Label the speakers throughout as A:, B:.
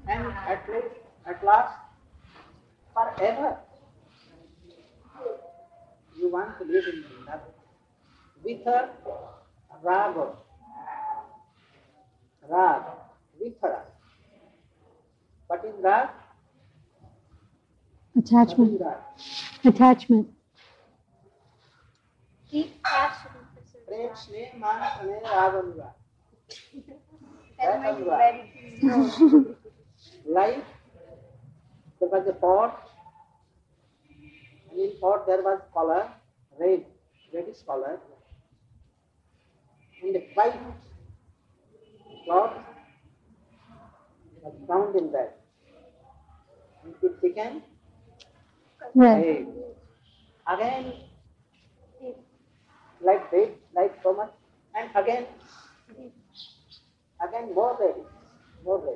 A: And at last, forever, you want to live in Vrindavan with her raga, rag, with her. What is rag?
B: Attachment.
A: What is rag?
B: Attachment.
C: Deep passion.
A: Prem, sneh, man, sneh, rag, anurag.
C: That might be very true.
A: Like there was a pot, and in pot there was color, reddish color, and a white cloth was found in that. And it became
B: Red.
A: red. Again, like red, like so much, and again more red, more red.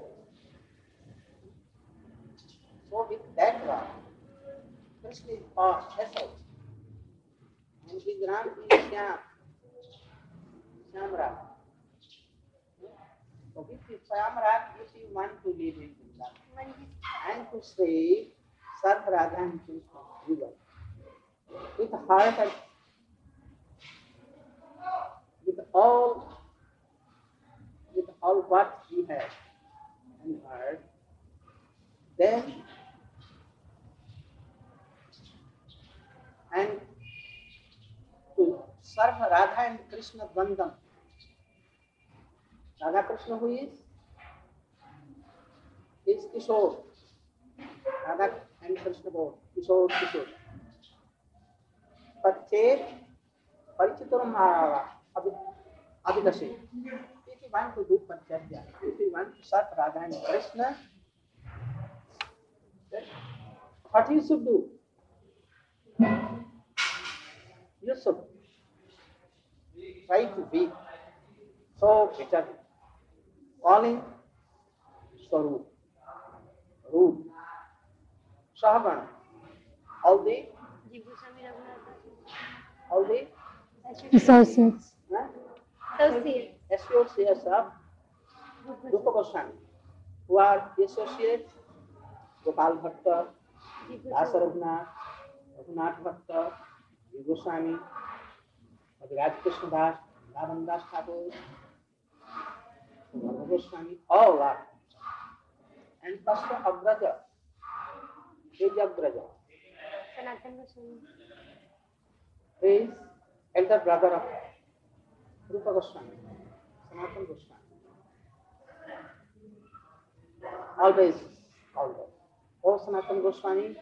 A: So with that rock, Krishna is essence, and his Ram is Shyam Ram. So with this Shyam Ram, if you want to live in Vrindavan and to say Sarv Radha and Krishna Jivan with heart and with all what we have and heard, then and to serve Radha and Krishna Bandham. Radha Krishna who is Kishore. Radha and Krishna both. Kishore, Kishore. Pachet Parichituram Abhidasi. If you want to do Panchadya, if you want to serve Radha and Krishna, then what you should do? You should try to be so bitter, calling Swarup, Roop, Sahavana, all the
B: Associates.
A: associates of Rupa Goswami, who are associates Gopal Bhatta, Dasa Raghunath, Raghunath Bhatta, Goswami, Raj Krishna Das, Vrindavan Das Thakur, Goswami, all are. And Pascha Agraja, Vijyagraja, is elder brother of Rupa Goswami, Sanatana Goswami. Always. O Sanatana Goswami,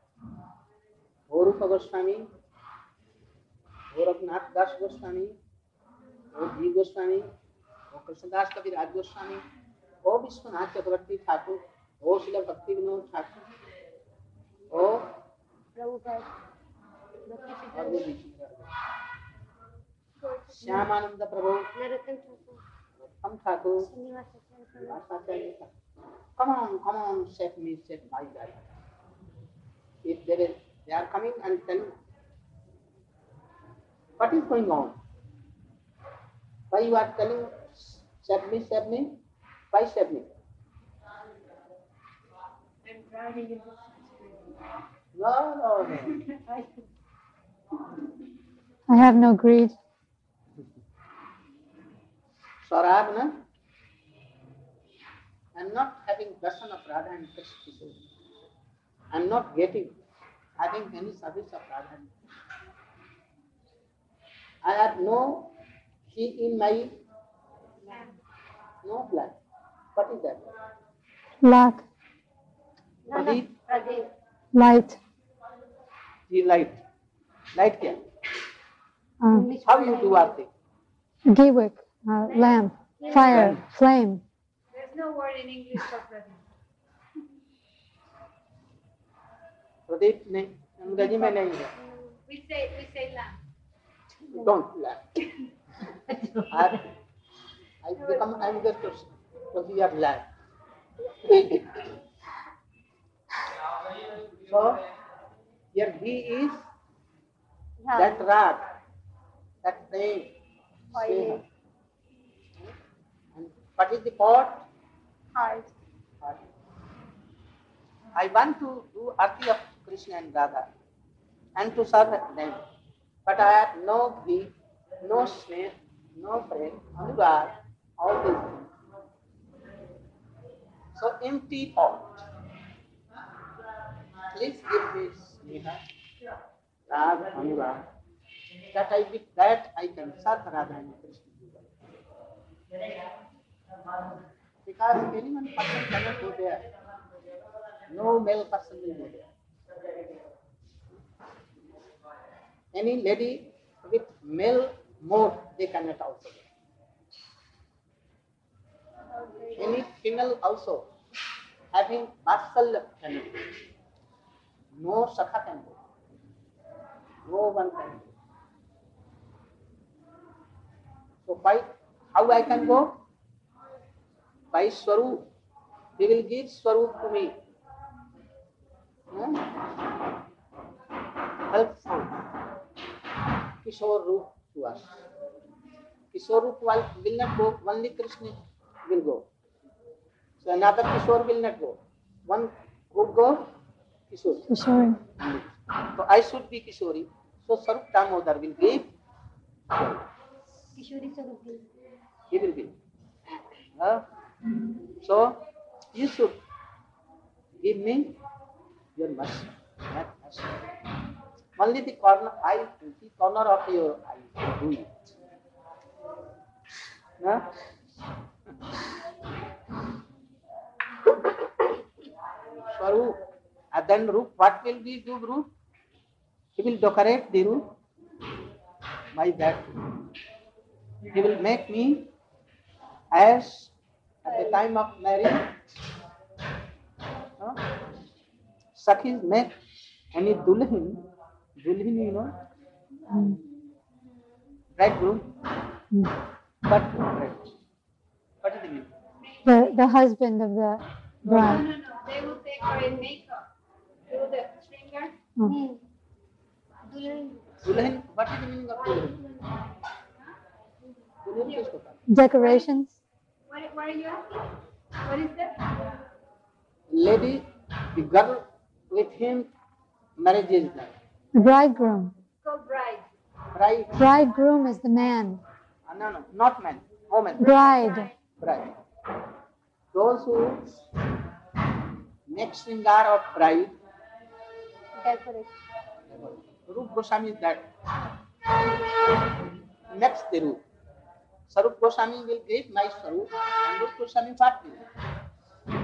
A: O Rupa Goswami, O Raghunath Das Goswami, O Ji Goswami, O Krishnadas Kaviraj Goswami, O Vishwanath Chakravarti Thakur, O Srila Bhakti Vinod Thakur, O Shyamananda Prabhu, Ram Thakur, come on, save my life. If they are coming and telling what is going on, why you are telling save me, why save me?
C: I'm drowning in
A: No.
B: I have no greed.
A: Sarabna, I'm not having darshan of Radha and Krishna. I'm not having any service of Radha and Krishna. I have no key in my no blood. What is that?
B: Lack.
A: Pradeep,
B: Light.
A: the light. Light क्या?
B: Um,
A: How you do our thing?
B: Giwick. Lamp. Fire. Flame.
C: There's no word in English for present.
A: Pradeep नहीं, अंग्रेजी में नहीं है.
C: We say lamp.
A: Don't laugh. I'm just to hear laugh. So here he is that rag, that name. And what is the pot?
C: Heart.
A: I want to do Arti of Krishna and Radha and to serve them. But I have no ghee, no sneh, no bread, anurag, all these things. So empty pot. Please give me sneha, rag, anurag, that with that I can serve Radha and Krishna. Because any one person cannot go there. No male person will go there. Any lady with male mode, they cannot also go. Any female also having Vatsalya cannot go. No Sakha can go. No one can go. So how I can go? By Swarup. They will give Swarup to me. Helpful. Kishore Roop to us. Kishore Roop will not go, only Krishna will go. So another Kishore will not go. One would go, Kishore.
B: Kishore.
A: So I should be Kishori. So Sarup Damodar will give.
C: Kishori Sarup.
A: He will give. So you should give me your mercy. That mercy. Only the corner of your eye do it. Swarup. And then Roop, what will we do, Roop? He will decorate the Roop by that. He will make me as at the time of marriage. Sakhis make any dulhin, you know, bridegroom, but bride. What is the meaning?
B: The husband of the bride.
C: No. They will take her in makeup. Do the stringer.
B: Oh.
A: Dulhin, what is the meaning of dulhin? Dulhin kisko kehte hain?
B: Decorations.
C: What are you asking? What is that?
A: Lady, the girl with him, marriage is done.
B: The bridegroom.
C: It's called bride.
A: Bride,
B: Bridegroom is the man.
A: no, not man, woman.
B: Bride.
A: Bride. Those who make shringar of bride,
C: Decoration.
A: Rup Goswami is that. Next the Rup. Sarup Goswami will give my Sarup and Rup Goswami what will.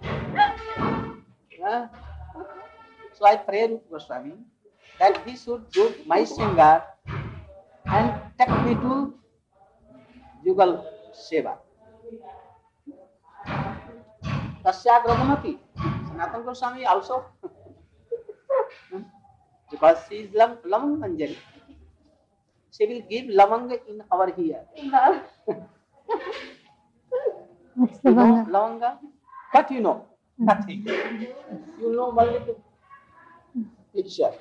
A: So I pray Rup Goswami that he should do my shringar and take me to Jugal Seva. Tasya Gragamati. Sanatana Goswami also. Because she is Lamang Anjali. She will give Lamang in our here.
B: What's the
A: You know
B: Vanga?
A: Lavanga? What you know? Nothing. You know only the picture.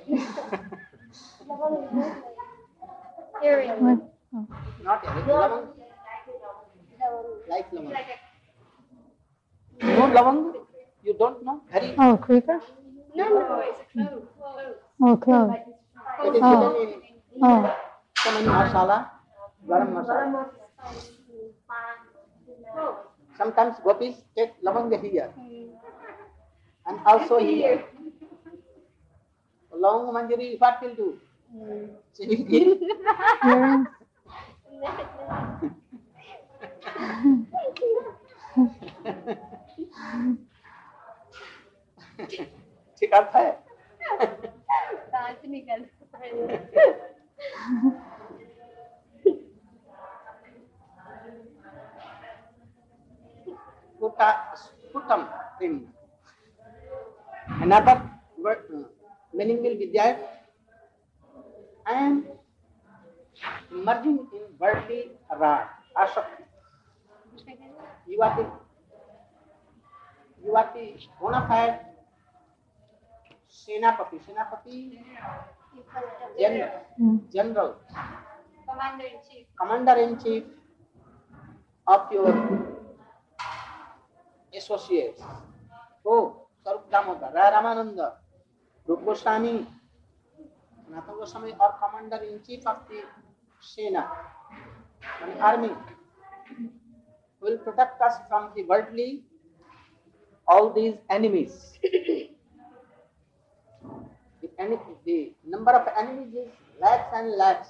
C: Earring.
B: What? Oh.
A: Not earring. Lavang. Like Lavang.
C: Like a,
A: You know Lavang? You don't know? Very.
B: Oh, creeper?
C: no, it's a clove.
B: Oh, clove.
A: It is
B: Oh.
A: hidden in
B: Oh.
A: so many masala, garam masala. Sometimes gopis take lavanga here and also here. Lavanga manjari, what will do? She will give.
B: Earrings?
A: ठीक अर्थ है.
C: दांत निकल.
A: Sputam thing. Another word, meaning will be there. I am merging in worldly rag, asakti. You are the bona fide Senapati. General,
C: Commander-in-chief.
A: Commander-in-chief of your associates. So Sarup Damodar, Rai Ramananda, Rupa Goswami, Sanatana Goswami or Commander-in-Chief of the Sena, an army, will protect us from the worldly, all these enemies. The number of enemies is lakhs and lakhs.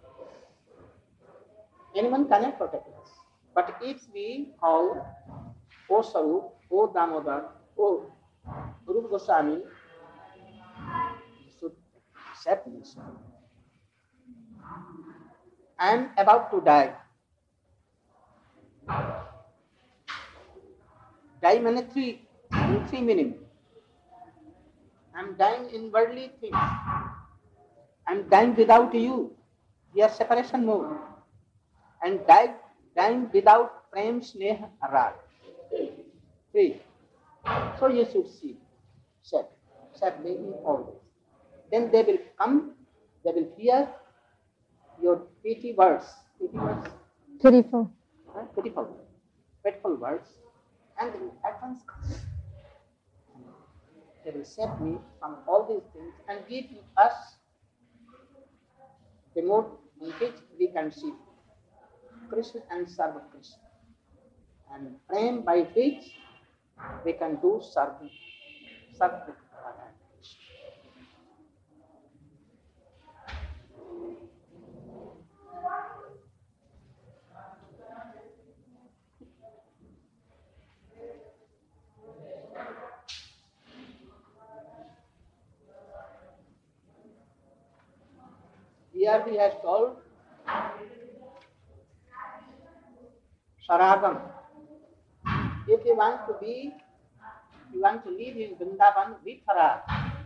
A: Anyone cannot protect us. But if we call, O Sarup, O Damodar, O Rupa Goswami, you should accept this. I am about to die. Die means three meaning. I am dying in worldly things. I am dying without you. We are separation mode. And dying without prem, sneha, rag. Three. So you should see. Accept me in all this. Then they will come, they will hear your pity words.
B: Pitiful.
A: Pitiful words. And they will at once come. They will save me from all these things and give us the mode in which we can see Krishna and serve Krishna. And prem by which we can do service. Here he has told Saragam. If you want to live in Vrindavan with Sarag,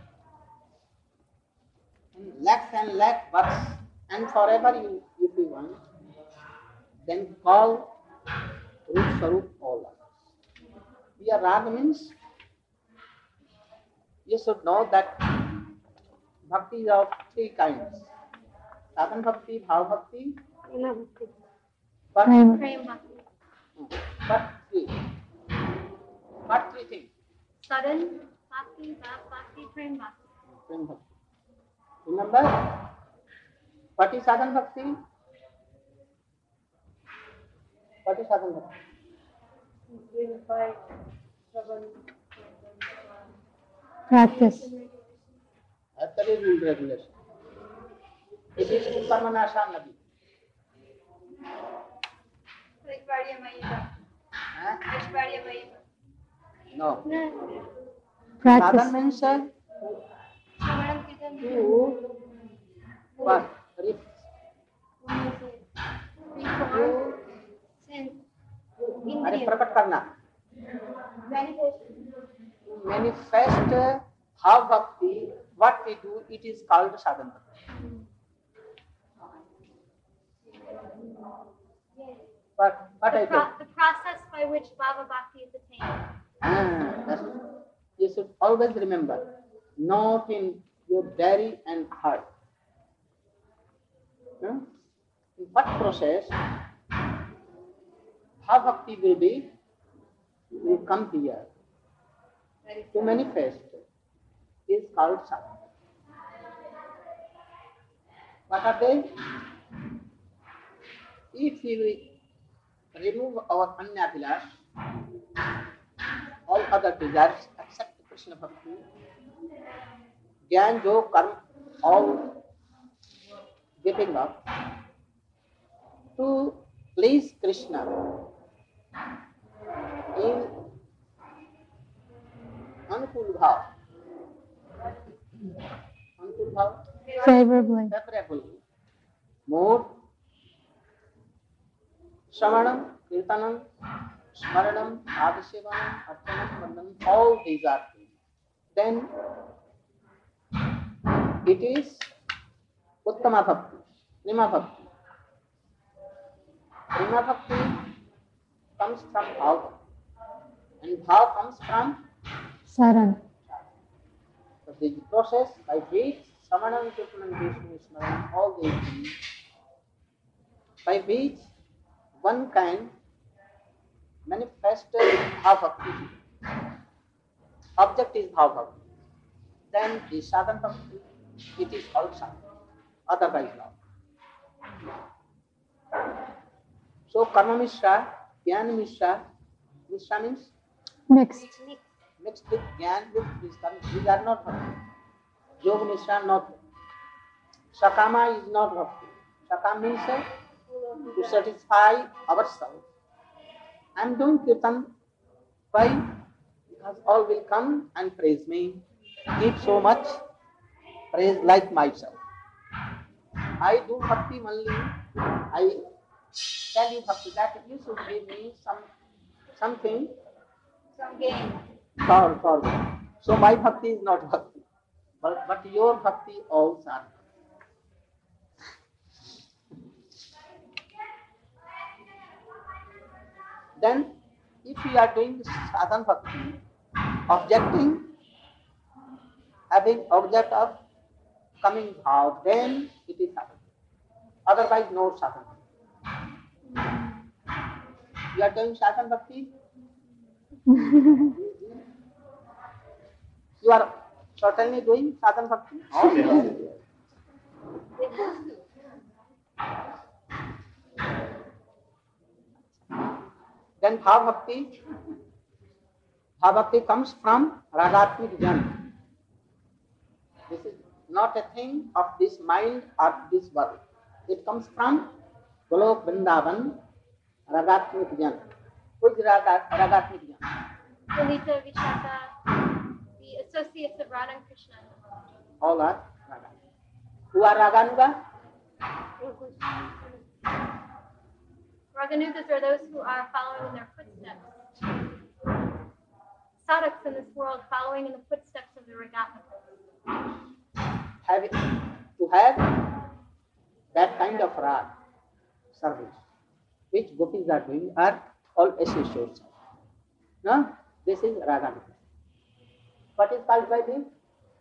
A: lakhs and lakh bucks, and forever if you want, then call Rup Sarup all others. Here Rag means you should know that bhakti is of three kinds. Sadhan bhakti, bhav bhakti,
B: Prem.
A: but three things.
C: Sadhan bhakti, bhav bhakti, prem bhakti.
A: Prem bhakti. Remember, what is sadhan bhakti? What is sadhan bhakti?
B: Practice.
A: Actually, rule regulation. It is Karmanasha Nabi.
C: Aishwarya Mayeva.
A: Huh?
C: Aishwarya Mayeva.
A: No.
B: Practice.
A: Sadhan means
C: Shravanam Kirtan.
A: to what?
C: Reform. Sense.
A: अरे
C: Indriya.
A: प्रकट करना.
C: Manifestation.
A: To manifest how bhakti, what we do, it is called sadhan bhakti. What I do?
C: The process by which Bhava Bhakti is attained.
A: That's it. You should always remember, not in your diary and heart. In what process, how bhakti will come here to manifest is called sadhana. What are they? If we remove our Anyabilash, all other desires except Krishna Bhakti, Gyan, Jog, Karma, all giving up to please Krishna in Anukul Bhav. Anukul Bhav?
B: Favorably.
A: Favorable mode. Shravanam, Kirtanam, Smaranam, Adhisevanam, Archanam, Vandanam, all these are things. Then it is Uttama Bhakti, Prema Bhakti. Prema Bhakti comes from Bhav, and Bhav comes from
B: Saran.
A: so the process by which Shravanam, Kirtanam, Vishnu, Smaranam, all these things, by which one can manifest Bhav Bhakti. object is bhav bhakti, then the sadhan bhakti, it is called sadhan, otherwise not. So karma mishra, jnana mishra, mishra means
B: Mixed.
A: mixed with jnana with wisdom, these are not bhakti. Yoga mishra not bhakti. Sakama is not bhakti. Sakama means to satisfy ourselves. I am doing kirtan. Why? Because all will come and praise me. Give so much praise like myself. I do bhakti only. I tell you bhakti that you should give me something
C: Some gain.
A: for that. So my bhakti is not bhakti. But your bhakti also are. Then, if you are doing sadhan bhakti, having object of coming bhav, then it is sadhan. Otherwise, no sadhan. You are doing sadhan bhakti, you are certainly doing sadhan bhakti. Then bhav bhakti comes from ragatmik jnana. This is not a thing of this mind or this world. It comes from Golok Vrindavan, ragatmik jnana. Who is ragatmik jnana?
C: Lalita, Vishaka, the associates of Radha and Krishna.
A: All are raga. Who are raganuga?
C: Raganugas are those who are following in their footsteps. Sadhaks in this world following in the footsteps of the Ragatmikas.
A: To have that kind of rag service, which gopis are doing, are all associates. No? This is raganuga. What is called by this?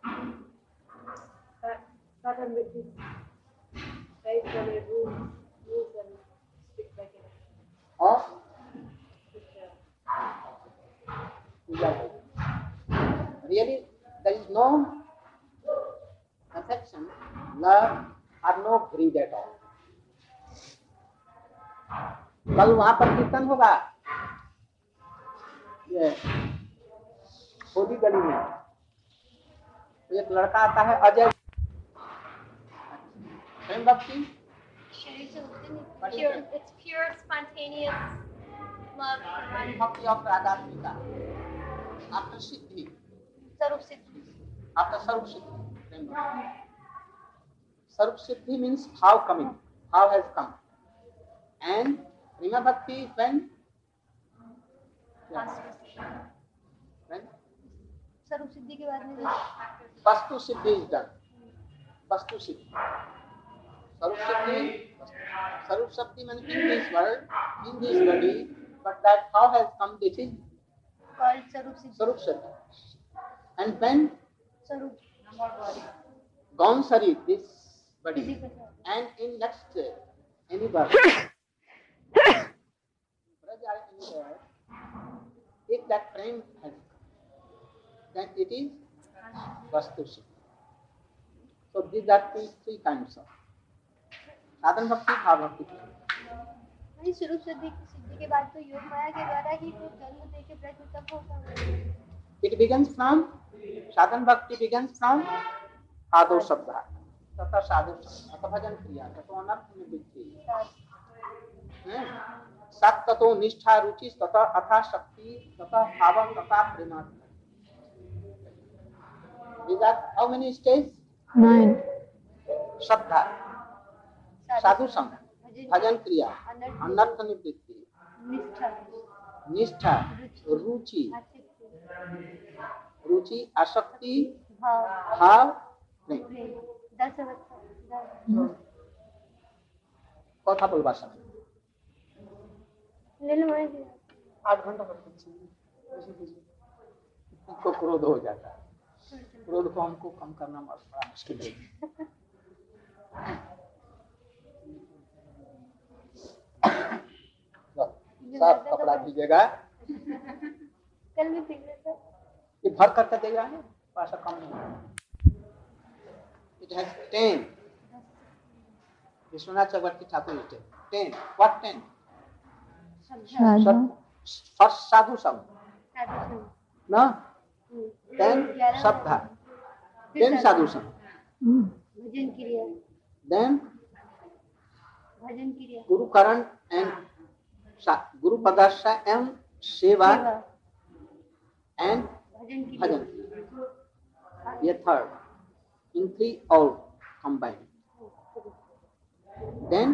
D: Sadhan which is based on a rules and strict regulations.
A: Of really, there is no affection, love, or no greed at all. कल वहां पर कीर्तन होगा ये खोदी गली में, एक लड़का आता है अजय प्रेम भक्ति.
C: It's pure, spontaneous love for Radha.
A: Bhakti of Radhatmika. After Siddhi.
C: Sarup Siddhi.
A: After Sarup Siddhi. Sarup Siddhi means how coming. How has come. And Prema Bhakti is when? When?
C: Sarup Siddhi के बाद में
A: Vastu Siddhi is done. Vastu Siddhi. Sarup Siddhi. Sarup Siddhi means in this world, in this body, but that how has come, this is
C: called Sarup Siddhi.
A: Sarup Siddhi. And when
C: Sarup.
A: gone Sari, this body,
C: Physical.
A: and in next any birth, Braj or anywhere, if that frame has come, then it is Vastu Siddhi. So these are three kinds of sadhan bhakti, bhav bhakti.
C: नहीं स्वरूप सिद्धि के बाद तो योग माया के द्वारा ही तो जन्म देके प्रयत्न तब होता है.
A: It begins from sadhan bhakti begins from ado sabda. तथा साधु अथ भजन क्रिया तथो अनर्थ निवृत्ति. सत तथो निष्ठा रुचि तथा अथा शक्ति तथा भाव तथा प्रेम. These are how many stages?
B: 9.
A: श्रद्धा, साधु संग, भजन क्रिया, अनर्थ निवृत्ति, निष्ठा, रुचि, आसक्ति, भाव, प्रेम. কথা বলবার সময় 8 घंटा कर सकते हैं. को क्रोध हो जाता है. क्रोध को हमको कम करना बड़ा मुश्किल है. साफ कपड़ा दीजिएगा.
C: कल भी पी लेते.
A: ये भर करके देगा है, पैसा कम नहीं। It has 10. Vishwanath Chakravarti Thakur is 10. 10. What 10?
B: Shraddha.
A: First sadhu sangh.
C: Sadhu
A: No?
C: संघ,
A: 10 Sabdha. 10 sadhu sangh.
C: भजन क्रिया,
A: Then
C: भजन क्रिया,
A: Guru Karan and Guru Padasya and Seva
C: सेवा,
A: and
C: भजन क्रिया,
A: Bhajan. ये third. In 3 all combined. Then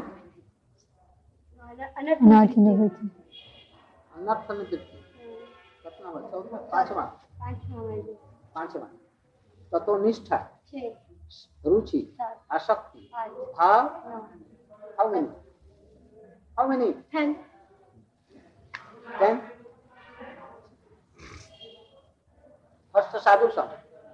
B: Anartha Nivritti.
A: अनर्थ निवृत्ति कितना हुआ? चौथा, पांचवा, पांचवा तत्वनिष्ठा,
C: 6,
A: रुचि,
C: 7,
A: आसक्ति,
C: 8,
A: भाव,
C: 9,
A: how many? How many?
C: 10,
A: 10. First sadhu sangh.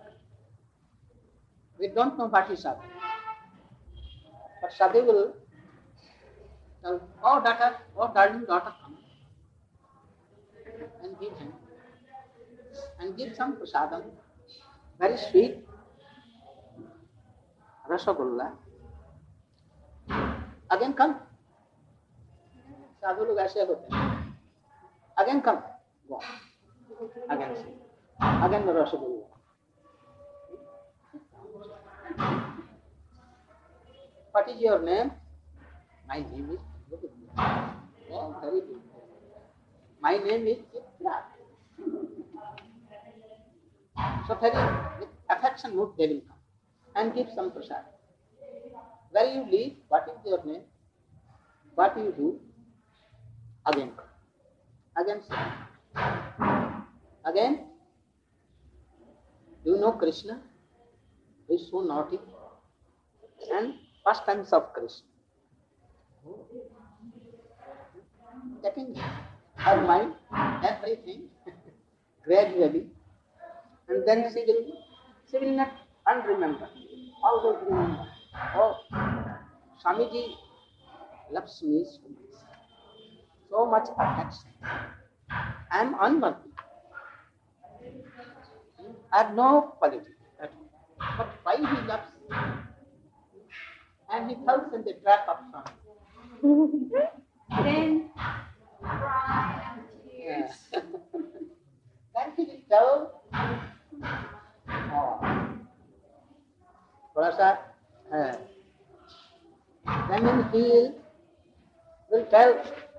A: We don't know what is sadhu. But sadhu will tell, oh daughter, oh darling daughter, come and give him. And give some prasadam, very sweet, rasagulla. Again come. साधु लोग ऐसे होते हैं. Again come. Go. Again see. Again the rasagulla. What is your name? My name is. Oh, very good. My name is Chitra. So very with affection mood they will come and give some prasad. Where you live? What is your name? What do you do? Again come. Again say. Again. Do you know Krishna? He is so naughty. And pastimes of Krishna. Taking her mind, everything, gradually, and then she will not unremember, always remember. Oh, Swamiji loves me so much affection. I am unworthy. I have no quality at all. But why he loves me? And he falls in the trap of Swami.
C: then
A: Yeah. Then he will tell, थोड़ा सा, then he will tell,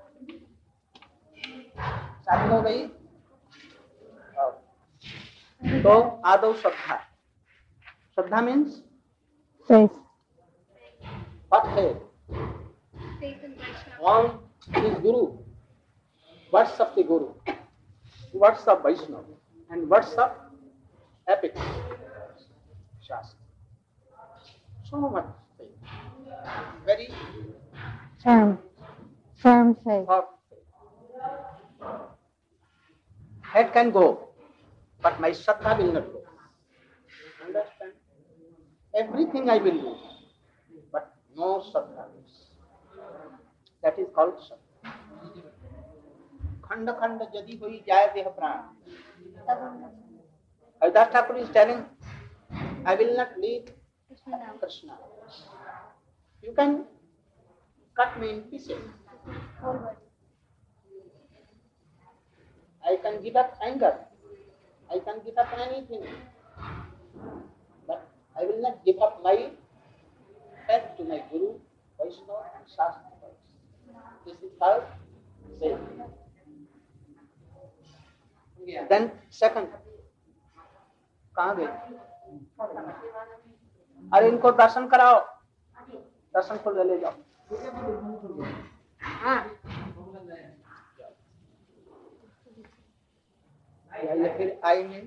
A: शादी हो गई, तो आदौ श्रद्धा. श्रद्धा means
B: Faith.
A: what faith?
C: faith in Krishna,
A: On his Guru, words of the Guru, words of Vaishnava, and words of epic Shastra. So much faith. Very
B: Firm faith.
A: firm faith. Head can go, but my Shraddha will not go. Understand? Everything I will do, but no Shraddha. That is called Shraddha. खंड खंड यदि होई जाए देह प्राण. Haridas Thakur is telling, I will not leave
C: Krishna now,
A: Krishna. You can cut me in pieces.
C: whole world,
A: I can give up anger. I can give up anything. But I will not give up my faith to my Guru, Vaishnava and Shastra. This is called faith. Then second, कहाँ गए? अरे इनको दर्शन कराओ, दर्शन को ले जाओ. हाँ. या फिर आएंगे.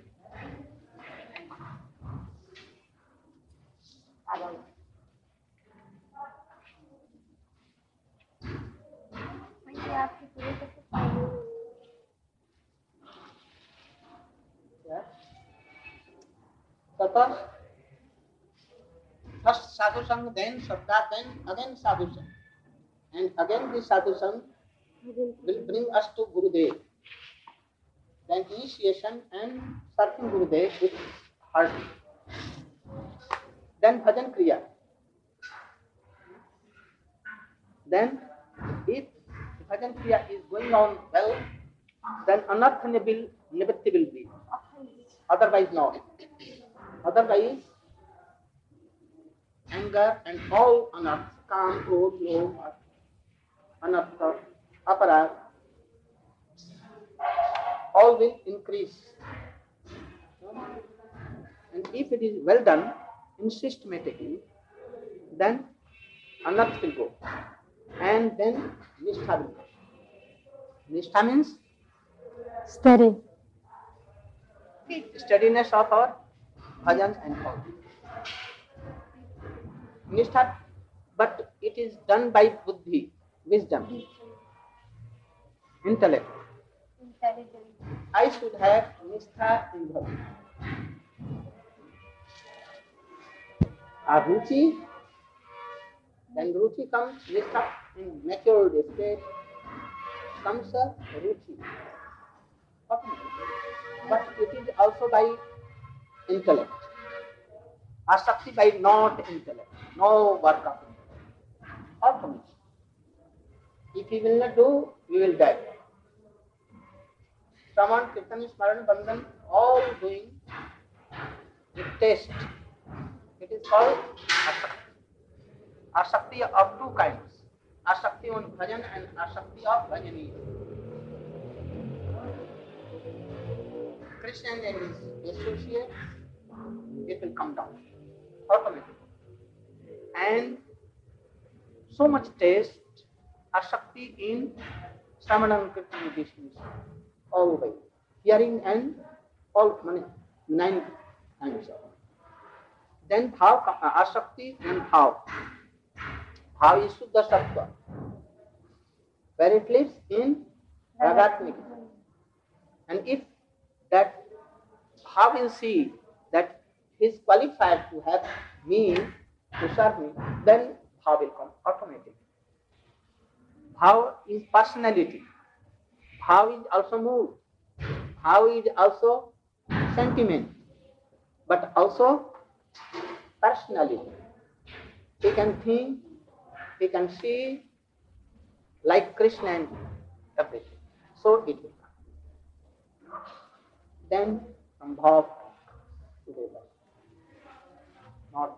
C: ये आपके पूरे सबसे फायदे
A: तथा first sadhu sang, then Shraddha, then again sadhu sang, and again this sadhu sang will bring us to Gurudev. then initiation and serving Gurudev with heart. Then bhajan kriya. Then if bhajan kriya is going on well, then anartha nivritti will be. Otherwise not. Otherwise, anger and all anartha, kam, krodh, lobh, anartha, aparad, all will increase. And if it is well done, systematically, then anartha will go. And then nishtha will go. Nishtha means
B: Steady.
A: steadiness of our bhajans and all. Nishtha, but it is done by buddhi, wisdom, intellect.
C: Intelligence.
A: I should have nishtha in bhakti. Ruchi, then ruchi comes, nishtha in matured state comes a ruchi. But it is also by intellect. Asakti by not intellect, no work of intellect. Automation. If he will not do, we will die. Shravan, Kirtan, Smaran, Bandhan, all doing with taste. It is called asakti. Asakti of two kinds. Asakti on bhajan and asakti of bhajaniya. Krishna and his associates, it will come down automatically. And so much taste, asakti in Sramanam Kirtan editions, all by hearing and all 9 times. Then bhav, asakti and bhav. Bhav is Shuddha Sattva, where it lives in Ragatmika. And if that bhav will see that he is qualified to have me, to serve me, then bhav will come automatically. Bhav is personality. Bhav is also mood. Bhav is also sentiment, but also personality. He can think, he can see like Krishna and everything. So it will come. Then from bhav to deva. Not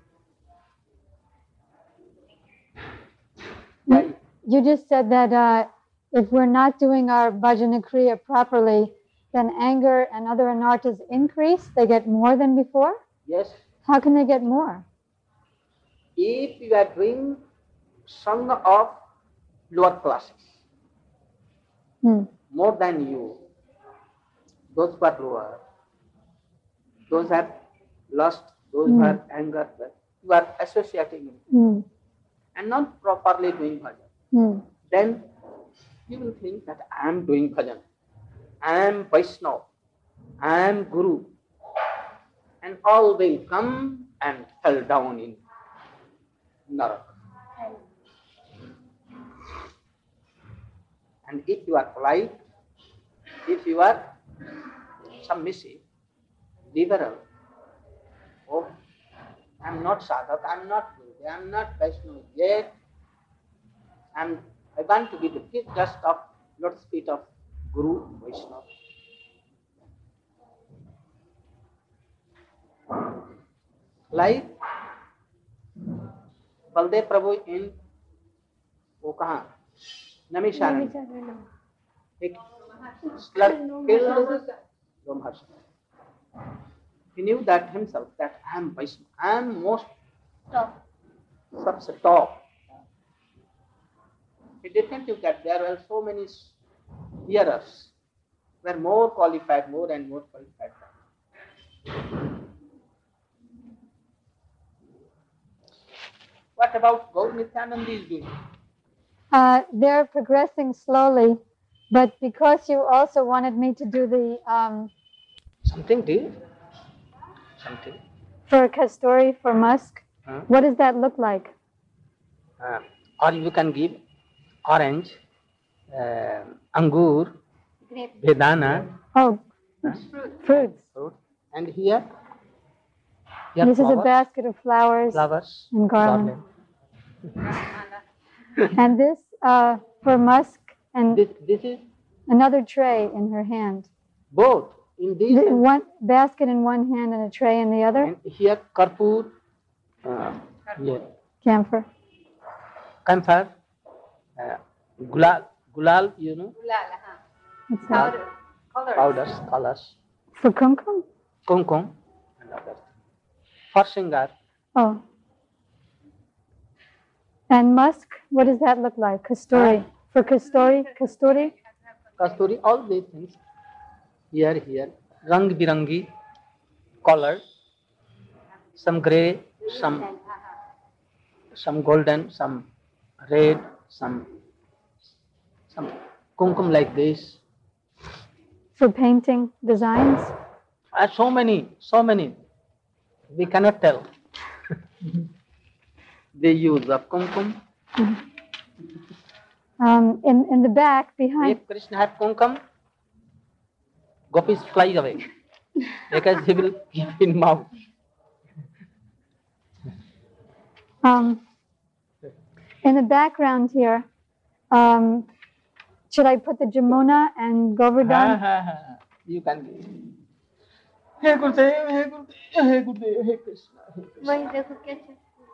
A: me.
B: You just said that if we're not doing our bhajana kriya properly, then anger and other anarthas increase. They get more than before.
A: Yes.
B: How can they get more?
A: If you are doing song of lower classes, more than you, those who are lower, those have lust, those who have anger, you are associating and not properly doing bhajan. Then you will think that I am doing bhajan, I am Vaishnava, I am Guru, and all will come and fell down in Narak. And if you are polite, if you are submissive, liberal, oh, I am not sadhak, I am not Guru, I am not Vaishnava yet, I want to be the dust of lotus feet of Guru Vaishnava. Like Baldev Prabhu in वो कहाँ नमिशारण्य एक slug killed Lomharsha. He knew that himself, that I am Vaishnava, I am most top. He didn't think that there were so many hearers, were more qualified, more and more qualified. What about Gaur Nityananda is doing?
B: They're progressing slowly, but because you also wanted me to do the
A: Something did? Something?
B: for Kasturi, for Musk, what does that look like?
A: Or you can give orange, angur, vedana,
B: Oh, fruits.
A: Fruit. And here
B: This is a
A: flowers,
B: basket of flowers and garland. And this for musk, and
A: This is
B: another tray in her hand.
A: both in this and,
B: One basket in one hand and a tray in the other.
A: and here karpur, yeah,
B: Camphor.
A: camphor, gulal, you know,
B: What's that?
A: powders, colors,
B: For kumkum?
A: kumkum, and others. For shingar,
B: Oh. And musk, what does that look like? Kasturi. For kasturi?
A: kasturi, all these things. Here, rang birangi, color, some gray, some golden, some red, some kumkum like this.
B: For painting designs?
A: So many. We cannot tell. The use of kumkum.
B: In the back behind.
A: If Krishna had kumkum, gopis fly away because he will keep in mouth.
B: In the background here, should I put the Jamuna and Govardhan?
A: You can. Hey Gurudev, hey Gurudev, hey Krishna.
C: वही देखो कैसे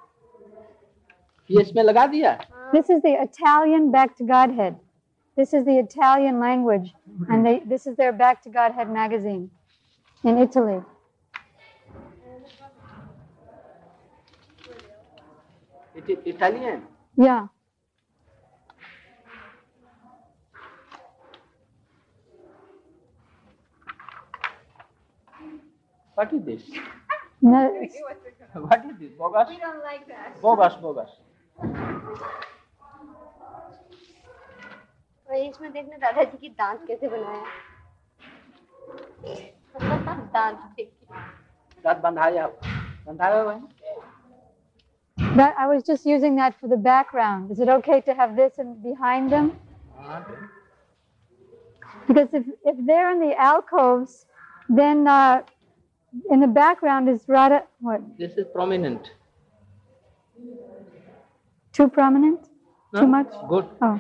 A: ये इसमें लगा दिया.
B: This is the Italian Back to Godhead. This is the Italian language, and this is their Back to Godhead magazine in Italy.
A: It is Italian.
B: Yeah.
A: What is this?
B: No,
A: What is this? Bogus?
C: We don't like that.
A: Bogus.
C: और इसमें देखना दादाजी की दांत कैसे बनाया दांत
A: दांत बंधाया हुआ है.
B: that I was just using that for the background. Is it okay to have this behind them? Because if they're in the alcoves, then in the background is Radha. What?
A: This is prominent.
B: Too prominent?
A: No?
B: Too much?
A: Good.
B: Oh,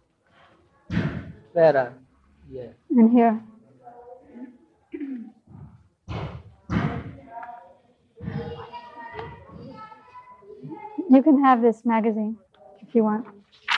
A: Where are? Yeah.
B: and here. You can have this magazine if you want.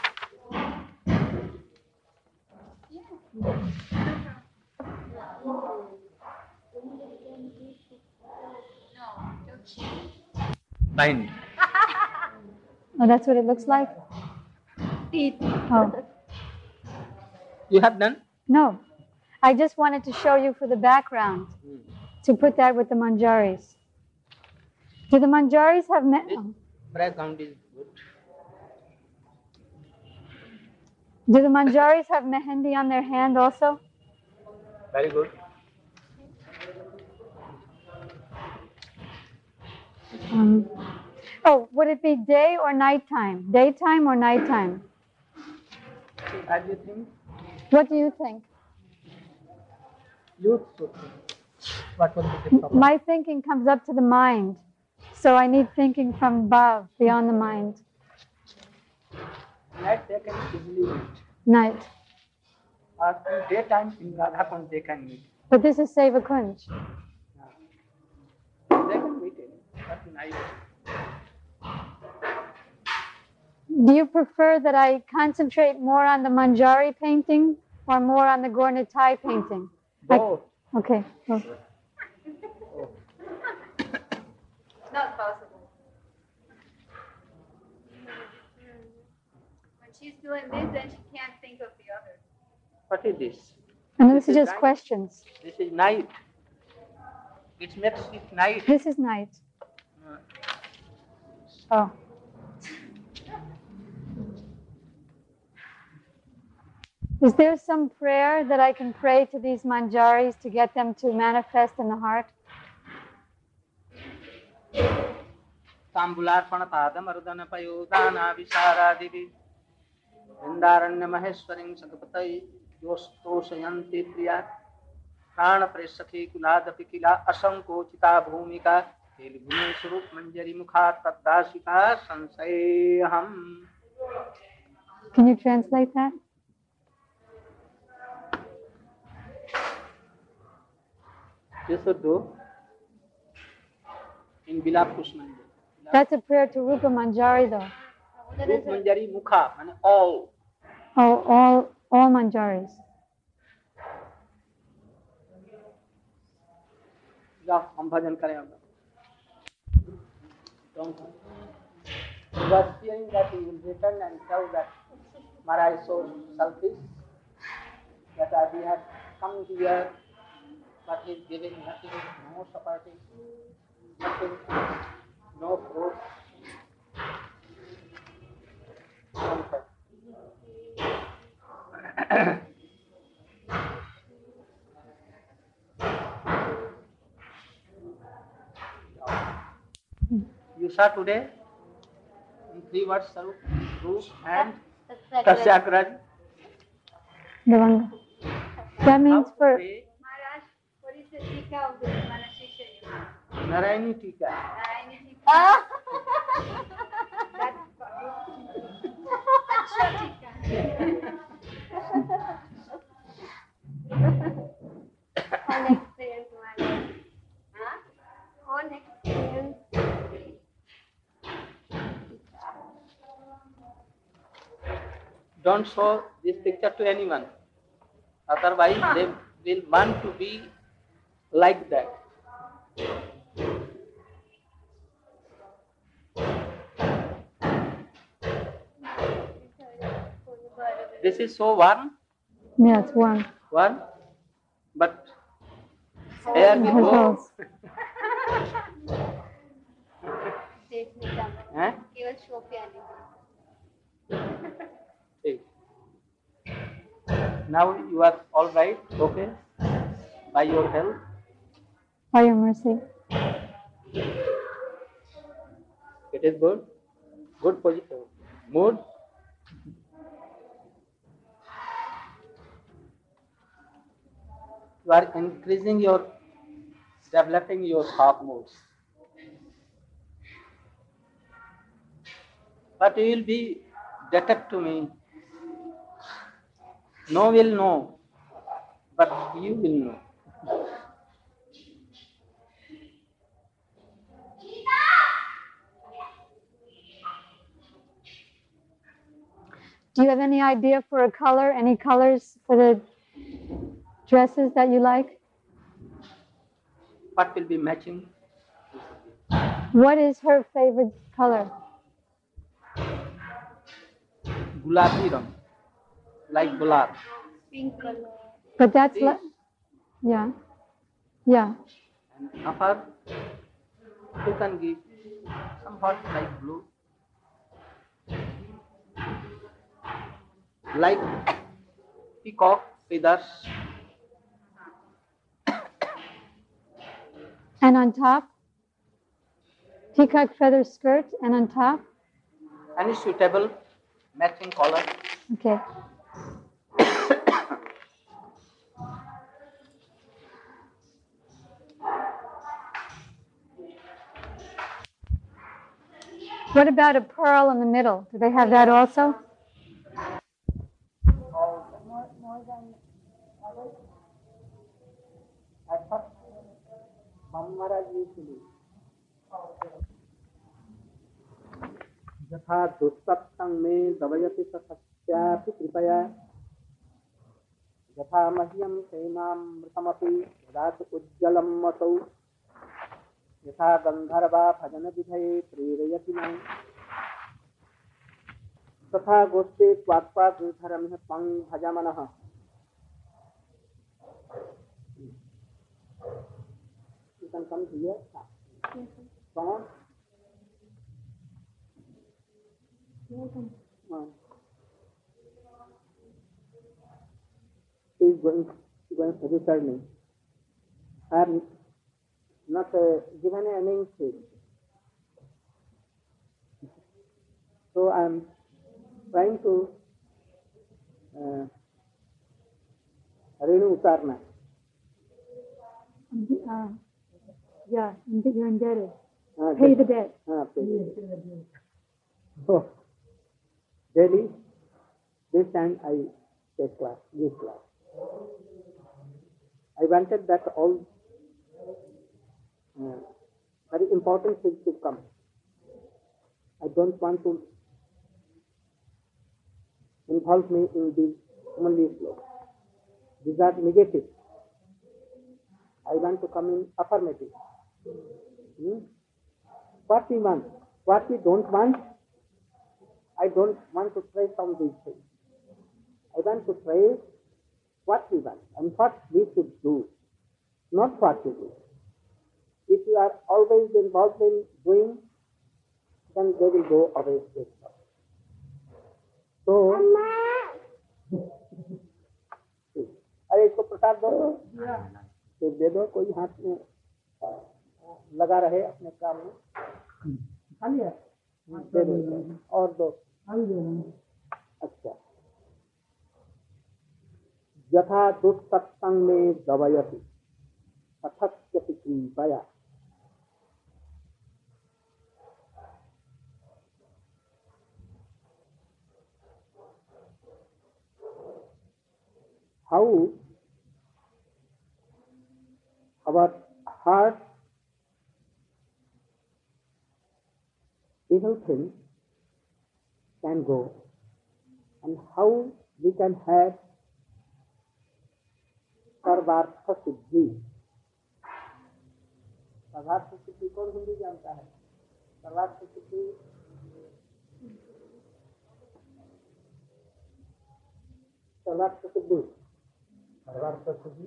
A: Bind.
B: Oh, that's what it looks like?
C: teeth
B: Oh,
A: You have done?
B: no. I just wanted to show you for the background, to put that with the manjaris. Do the manjaris have...
A: Background is good.
B: Do the manjaris have mehendi on their hand also?
A: Very good.
B: Oh, would it be day or nighttime? Daytime or nighttime?
A: As you think,
B: What do you think?
A: you should think. What will be the problem?
B: My thinking comes up to the mind. So I need thinking from above, beyond the mind.
A: Night they can easily meet.
B: Night.
A: Or in daytime in Radha Kund they can meet.
B: But this is Seva Kunj.
A: They can meet it. But night.
B: Do you prefer that I concentrate more on the Manjari painting or more on the Gornitai painting?
A: Both.
B: Okay. Well,
D: Not possible. When she's doing this, then she can't think of the other.
A: What is this?
B: and this is
A: is
B: just
A: night.
B: questions.
A: This is night. It makes it night.
B: This is night. Oh. Is there some prayer that I can pray to these manjaris to get them to manifest in the heart?
A: तांबुलार्पण पादमर्दन पयोदाना विशारादिवि वृंदारण्य महेश्वरीं सतपतये योस्तोषयन्ति प्रिया प्राण प्रेषके कुलादपि किला असंकोचिता भूमिका तेलुगुने स्वरूप मंजरी मुखा तद्दासिका संशयहम.
B: Can you translate that?
A: You should do in Bilap Kushmanjari.
B: That's a prayer to Rupa Manjari though.
A: Rup Manjari Mukha, means all.
B: Oh, all Manjaris.
A: जाओ हम भजन करें अब. He was fearing that he will return and tell that Maharaj is so selfish that we had come here, but he is giving nothing, no supporting, nothing, no fruit. You saw today in 3 words, Sarup, Roop and Tasyagraj.
B: Devanga. That means for
C: Maharaj, what is the tika of the Manashisha?
A: Narayani Tika.
C: Narayani tika. That's Acha tika. On experience, Maharaj. Huh? On experience.
A: Don't show this picture to anyone. Otherwise, they will want to be like that. This is so warm.
B: yeah, it's warm.
A: Warm, but air will
B: It
A: go.
B: goes.
A: Eh?
C: केवल show पे आने
A: Okay. Now you are all right, okay? By your help.
B: By your mercy.
A: It is good. Good position. Mood. You are increasing your, developing your half moods. But you will be detect to me. No will know, but you will know.
B: Do you have any idea for a color? Any colors for the dresses that you like?
A: What will be matching?
B: What is her favorite color?
A: Gulabi rang, like gulab.
C: pink color.
B: But that's
A: This.
B: like, yeah, yeah.
A: And upper, you can give somewhat like blue, like peacock feathers.
B: And on top, peacock feather skirt, and on top,
A: Any suitable matching color.
B: okay. What about a pearl in the middle? Do they have that also?
C: More than others.
A: I thought Maharaj used to do. यथा दुष्सप्तं मे दवयति सस्यापि कृपया यथा मह्यं क्षेमामृतमपि ददातु उज्ज्वलं असौ यथा गन्धर्वा भजनविधये प्रेरयति मां तथा गोष्ठे त्वात्पादधरमिह त्वं भजमनः. You can come here. Come on. He is going to return me. I have not given a name to it. So I am trying to Renu Utarna.
B: Yeah, you're indebted.
A: Uh,
B: Pay the debt.
A: pay. So, daily, this time I take class, this class. I wanted that all very important things to come. I don't want to involve me in these only flow. These are negative. I want to come in affirmative. What we want, what we don't want, I don't want to trace on these things. I want to trace what we want and what we should do, not what we do. If you are always involved in doing, then they will go away with us. So, अरे इसको प्रसाद दो, तो दे दो, कोई हाथ में लगा रहे अपने काम में, दे दो और दो। अच्छा, यथा दुष्सत्संग में दवयति अथक्यति कृपया। How our heart, evil things can go, and how we can have सर्वार्थ सिद्धि। सर्वार्थ सिद्धि कौन हिंदी जानता है? सर्वार्थ सिद्धि सर्वार्थ सिद्धि सर्वार्थ सिद्धि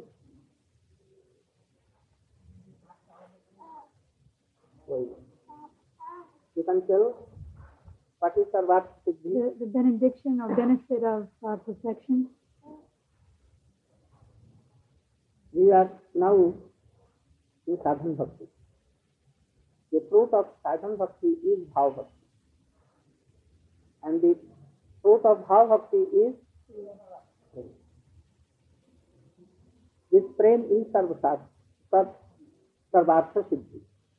A: You can tell what is Sarvat Siddhi?
B: The benediction or benefit of perfection.
A: We are now in Sadhan Bhakti. The fruit of Sadhan Bhakti is Bhav Bhakti. And the fruit of Bhav Bhakti is Prem. This Prem is Sarvartha Siddhi.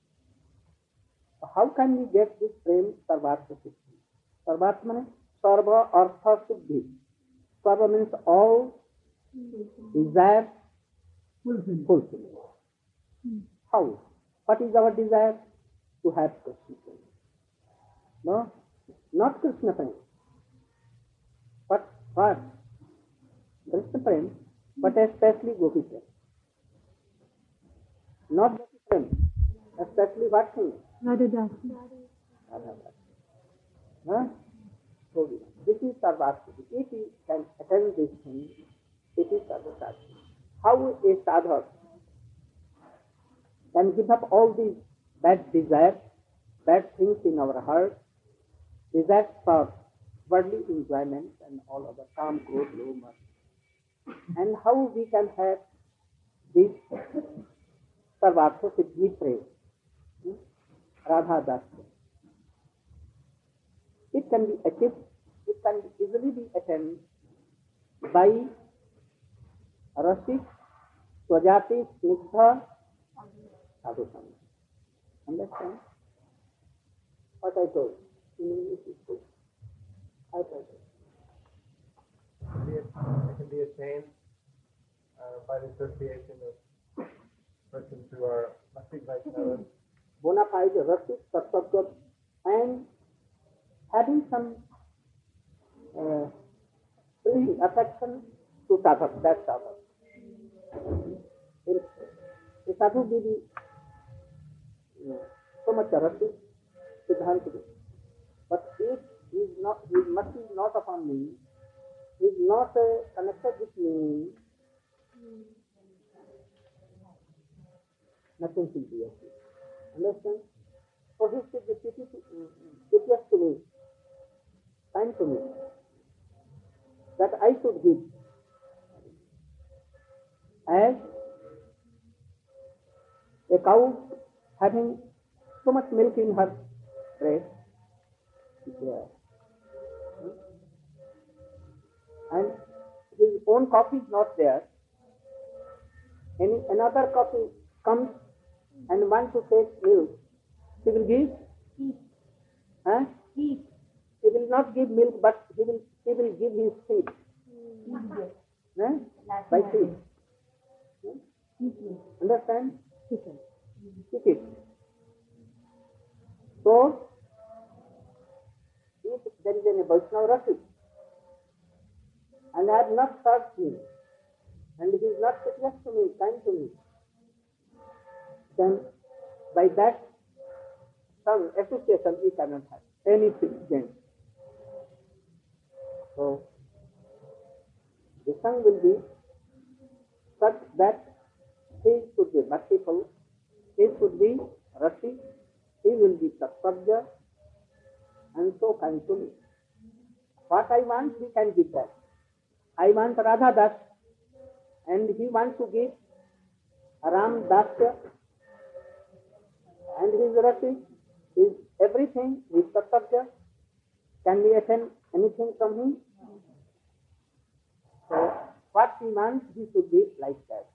A: How can we get this Prem Sarvartha Siddhi? Sarvartha means Sarva Artha Siddhi. Sarva means all desire fulfilled. How? What is our desire? To have Krishna Prem. No? Not Krishna Prem. But what? Krishna Prem, but especially Gopi Prem. Not Gopi Prem. Especially what thing?
B: Radha Dasi.
A: Radha Dasi. Huh? So this is Sarvasti. If we can attain this thing, it is Sarvasti. How a sadhak can give up all these bad desires, bad things in our heart, desires for worldly enjoyment and all other calm, growth, low, mercy. And how we can have this Sarvartha Siddhi Prem, Radha Dasi. It can be achieved, it can easily be attained by Rasik, Swajati, Snigdha, Sadhusanga. Understand? What I told in English is good. I told you.
E: It can be attained by the association of persons who are Rasik Vaishnavas.
A: Bona fide Rasik, Sattvagat, and having some feeling, affection to sadhak, that sadhak. A sadhu may be so much Rasik, Siddhanta, but if he is not, his mercy is not upon me, he is not connected with me, nothing will be achieved. Understand? So he should be piteous to me, kind to me, that I should give. As a cow having so much milk in her breast, and his own coffee is not there, another coffee comes and wants to take milk, she will give? Huh? He will not give milk, but he will give his feet. Huh? By feet. Understand? Kick it. So, if there is any Vaishnava Rasi, and I have not served him, and he is not courteous to me, kind to me, then by that some association we cannot have anything gain. So, the song will be such that he should be merciful, he should be Rasi, he will be Tattvaja, and so kind to me. What I want, he can give that. I want Radha Das, and he wants to give Ram Dasya, and his Rasi is everything, his Tattvaja. Can we attend anything from him? So, what he wants, he should be like that.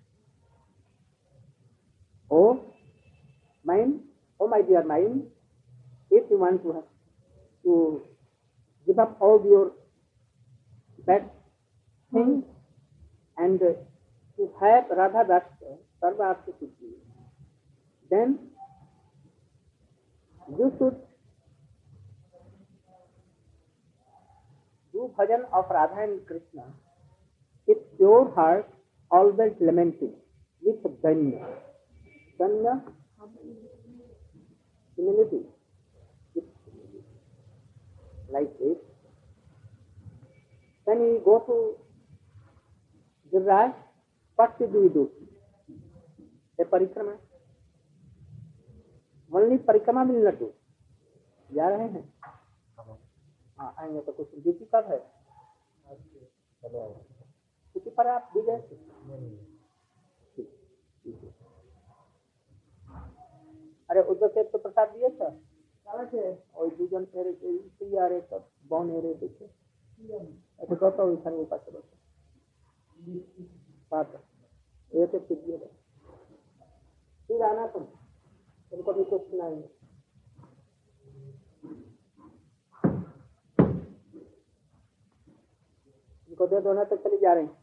A: Oh, mind, oh my dear mind, if you want to give up all your bad things and to have Radha Dasya, Sarva Artha Siddhi, then you should do bhajan of Radha and Krishna with pure heart, always lamenting, with danya. Danya, humility, like this. When we go to Giriraj, what do we do? A parikrama. Only parikrama will not do. जा रहे हैं? हाँ, आएंगे तो कुछ duty कब है? छुट्टी पर आप दी गए? अरे उधर से तो प्रसाद दिए था? और दूजन फेरे तैयार है सब बौन है रे देखे ऐसे कहता हूँ इधर ऊपर से बात ये तो फिर फिर आना तुमको भी कुछ सुनाएंगे इनको दे दो ना तो चले जा रहे हैं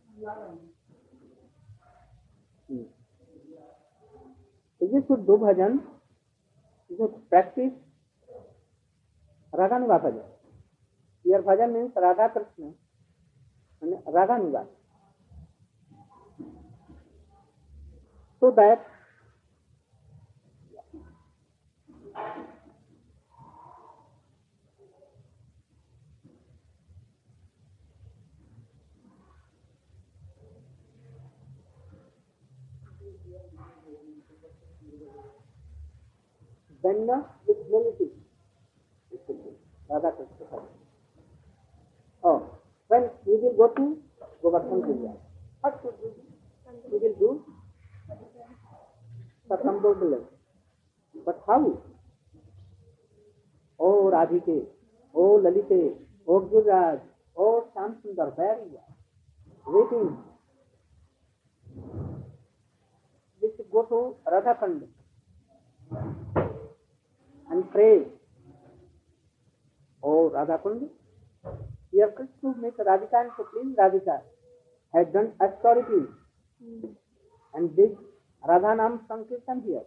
A: तो ये शुद्ध भजन practice Raganuga bhajan. Here bhajan means Radha Krishna and Raganuga. So that Danya with humility. Radha Krishna. Oh, when we will go to Govardhan Puja, what should we do? We will do Satambodhula. But how? Oh Radhike, oh Lalite, oh Giriraj, oh Shyam Sundar, where you are? Waiting. We should go to Radha Kund and pray. Oh Radha Kund, here Krishna makes Radhika and Supreme Radhika had done austerity and did Radha Nam Sankirtan here.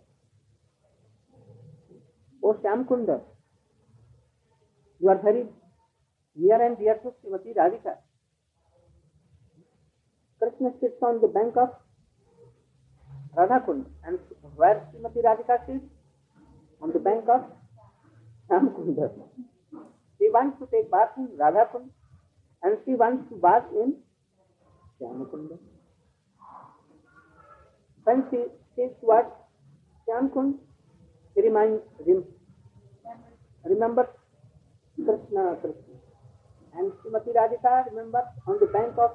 A: Oh Shyam Kunda, you are very near and dear to Srimati Radhika. Krishna sits on the bank of Radha Kund, and where Srimati Radhika sits? On the bank of Shyam Kunda. She wants to take bath in Radha Kund and she wants to bath in Shyam Kunda. When she sees what Shyam Kund, she remembers Krishna. And Srimati Radhika remembers on the bank of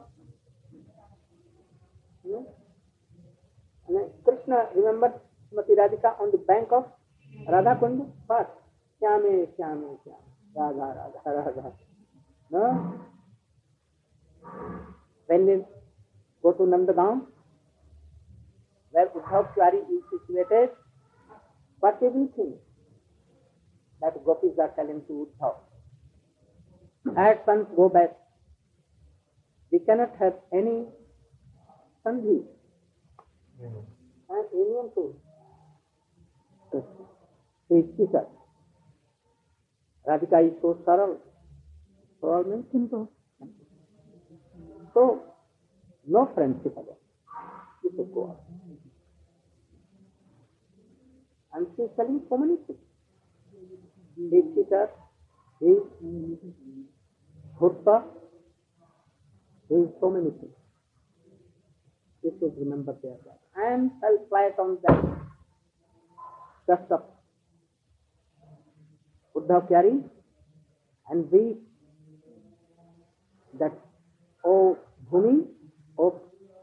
A: and Krishna remembers Srimati Radhika on the bank of Radha Kund. But Shyame, Shyame, Shyame. Radha, Radha, Radha. No? When we go to Nandagaon, where Uddhav Tiwari is situated, what do you think that gopis are telling to Uddhav? At once go back. We cannot have any sandhi and union to his teacher. Radhika is so saral. Saral means simple. So, no friendship again. You should go out. And she is telling so many things. His teacher, his Bhutta, his so many things. You should remember their life. And fell flat on that dust of Uddhav Tiwari and we that, O Bhumi, O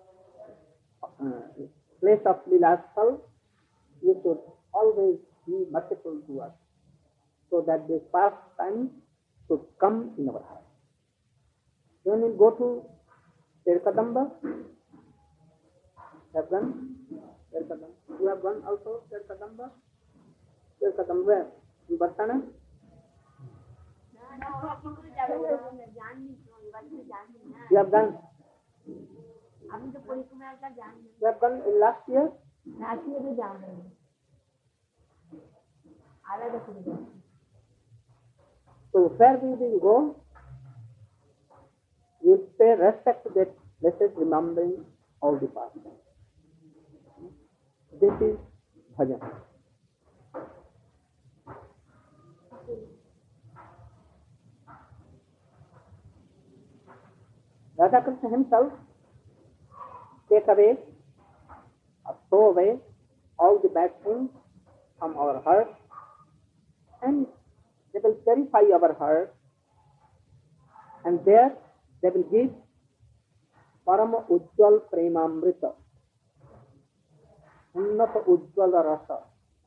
A: place of Leelasthal, you should always be merciful to us, so that this past time should come in our heart. Then we'll go to Terkadamba. Have done Terkadamba. You have done also Terkadamba? Terkadamba where? In Barsana? You have done? You have done in last year? So where we will go, we will pay respect to that blessed remembering all the past. This is bhajan. Radha Krishna himself take away or throw away all the bad things from our heart, and they will purify our heart, and there they will give Parama Ujjwal Premamrita, Unnata Ujjwal Rasa.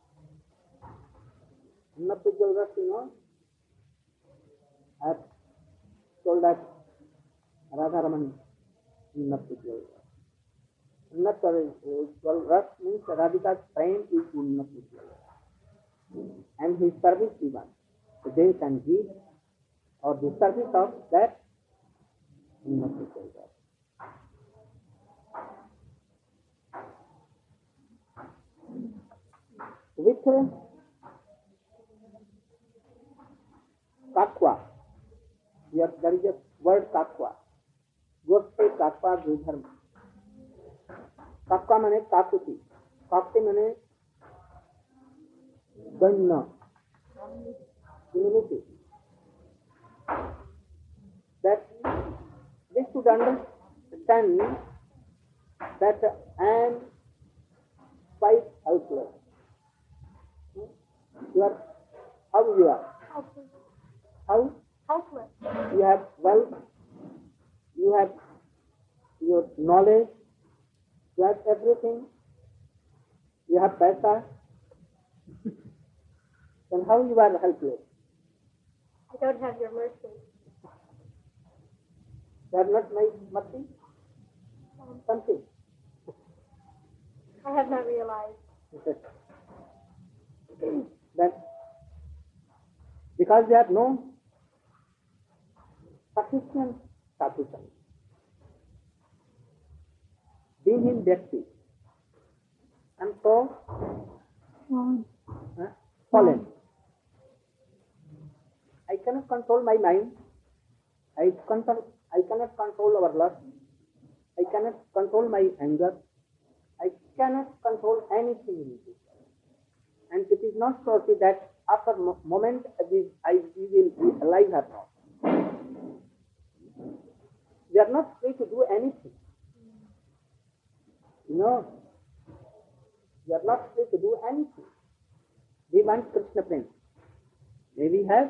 A: Unnata Ujjwal Rasa, you know, I have told that Radharamani, Unnata Ujjwal Rasa. Unnata Ujjwal Rasa means Radhika's prem is Unnata Ujjwal Rasa. And his service even. So they can give or the service of that Unnata Ujjwal Rasa. With Kakwa, there is a word Kakwa. Goste Kakwa Dharma. Kakwa means Kakuti. Kakti means Ganna. Humility. That we should understand that I am quite helpless. You are, how you are?
C: Helpless.
A: How?
C: Helpless.
A: You have wealth, you have your knowledge, you have everything, you have paisa, then how you are helpless?
C: I don't have your mercy.
A: You have not made mercy? Something.
C: I have not realized.
A: That because they have no sufficient sadhusam, being in Vyakti, and so fallen. I cannot control my mind. I cannot control our lust. I cannot control my anger. I cannot control anything in this. And it is not sure that after moment we will be alive or not. We are not free to do anything. No. We are not free to do anything. We want Krishna Prem. May we have?